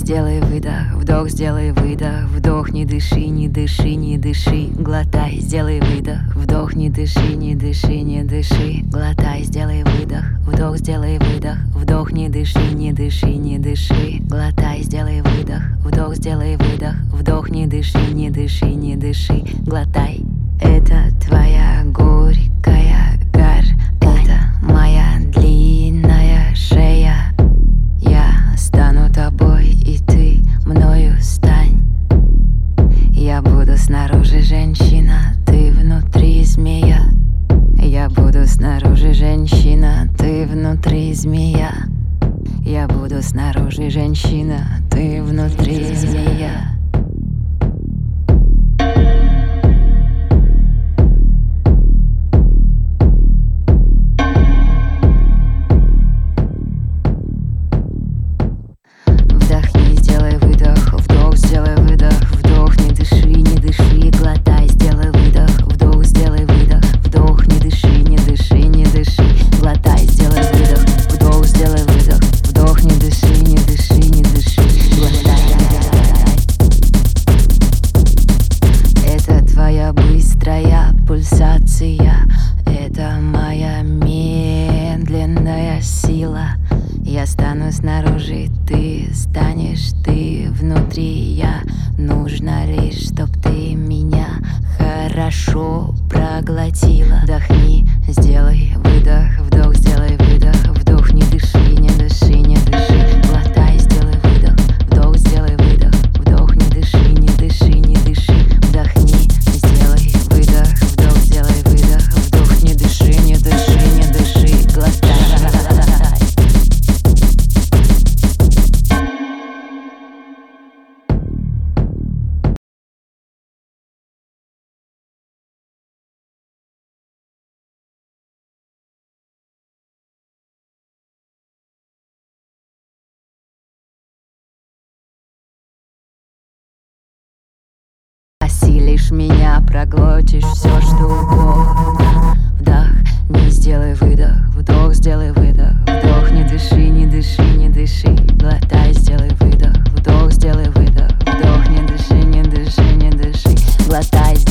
сделай выдох, вдох, сделай выдох, вдох, не дыши, не дыши, не дыши, глотай, сделай выдох, вдох, не дыши, не дыши, не дыши, глотай, сделай выдох, вдох, сделай выдох, вдох, не дыши, не дыши, не дыши, глотай, сделай выдох, вдох, сделай выдох, вдох, не дыши, не дыши, не дыши, глотай. Это твоя горькая гортань, это моя длинная шея. Я стану тобой, и ты мною стань. Я буду снаружи женщина, ты внутри змея. Я буду снаружи женщина, ты внутри змея. Я буду снаружи женщина, ты внутри змея. Вдохни, сделай выдох, вдох, сделай выдох, вдох, не дыши, не дыши, глотай, сделай выдох, вдох, сделай выдох, вдох, не дыши, не дыши, не дыши, глотай, сделай выдох, вдох, сделай выдох, вдох, не дыши, не дыши, не дыши, глотай. Это твоя быстрая пульсация, это моя медленная сила. Я стану снаружи, ты станешь ты внутри. Я нужно лишь, чтоб ты меня хорошо проглотила. Вдохни, сделай выдох, вдох, сделай выдох, вдох, не дыши, не дыши, не дыши, глотай, сделай выдох, вдох, сделай выдох, вдох, не дыши, не дыши, не дыши, вдохни, сделай выдох, вдох, сделай выдох, вдох, не дыши, не дыши, не дыши, глотай. Осилишь меня, проглотишь все, что угодно. Вдох, не сделай выдох, вдох, сделай выдох, вдох, не дыши, не дыши, не дыши, глотай, сделай выдох, вдох, сделай выдох, вдох, не дыши, не дыши, не дыши, глотай.